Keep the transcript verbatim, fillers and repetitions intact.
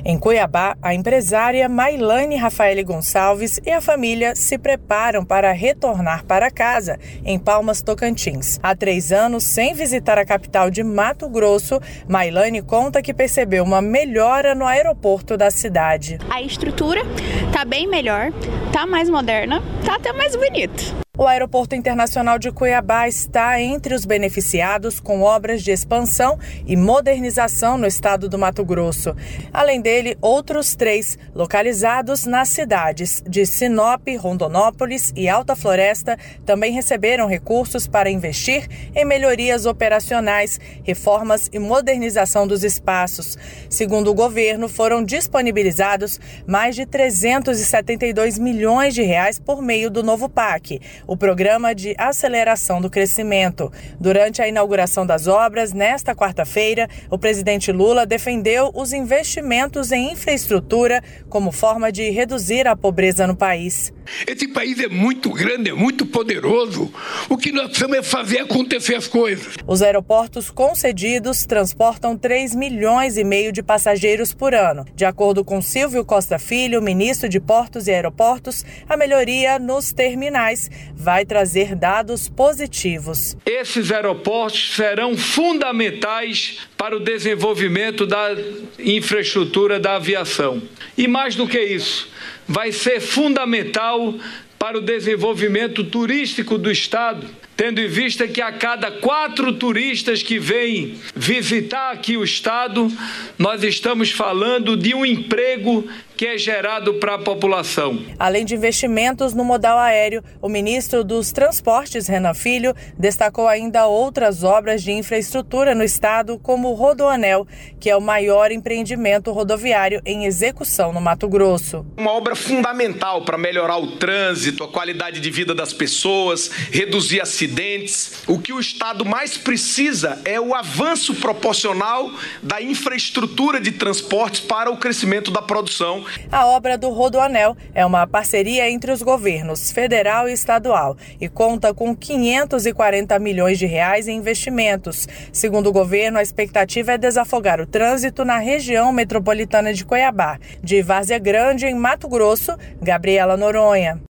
Em Cuiabá, a empresária Mailane Rafaele Gonçalves e a família se preparam para retornar para casa, em Palmas, Tocantins. Há três anos, sem visitar a capital de Mato Grosso, Mailane conta que percebeu uma melhora no aeroporto da cidade. A estrutura está bem melhor, está mais moderna, está até mais bonito. O Aeroporto Internacional de Cuiabá está entre os beneficiados com obras de expansão e modernização no estado do Mato Grosso. Além dele, outros três, localizados nas cidades de Sinop, Rondonópolis e Alta Floresta, também receberam recursos para investir em melhorias operacionais, reformas e modernização dos espaços. Segundo o governo, foram disponibilizados mais de trezentos e setenta e dois milhões de reais por meio do novo P A C, o Programa de Aceleração do Crescimento. Durante a inauguração das obras, nesta quarta-feira, o presidente Lula defendeu os investimentos em infraestrutura como forma de reduzir a pobreza no país. Esse país é muito grande, é muito poderoso. O que nós precisamos é fazer acontecer as coisas. Os aeroportos concedidos transportam três milhões e meio de passageiros por ano. De acordo com Silvio Costa Filho, ministro de Portos e Aeroportos, a melhoria nos terminais vai trazer dados positivos. Esses aeroportos serão fundamentais para o desenvolvimento da infraestrutura da aviação. E mais do que isso, vai ser fundamental para o desenvolvimento turístico do estado, tendo em vista que a cada quatro turistas que vêm visitar aqui o estado, nós estamos falando de um emprego que é gerado para a população. Além de investimentos no modal aéreo, o ministro dos Transportes, Renan Filho, destacou ainda outras obras de infraestrutura no estado, como o Rodoanel, que é o maior empreendimento rodoviário em execução no Mato Grosso. Uma obra fundamental para melhorar o trânsito, a qualidade de vida das pessoas, reduzir acidentes. O que o estado mais precisa é o avanço proporcional da infraestrutura de transportes para o crescimento da produção. A obra do Rodoanel é uma parceria entre os governos federal e estadual e conta com quinhentos e quarenta milhões de reais em investimentos. Segundo o governo, a expectativa é desafogar o trânsito na região metropolitana de Cuiabá. De Várzea Grande, em Mato Grosso, Gabriela Noronha.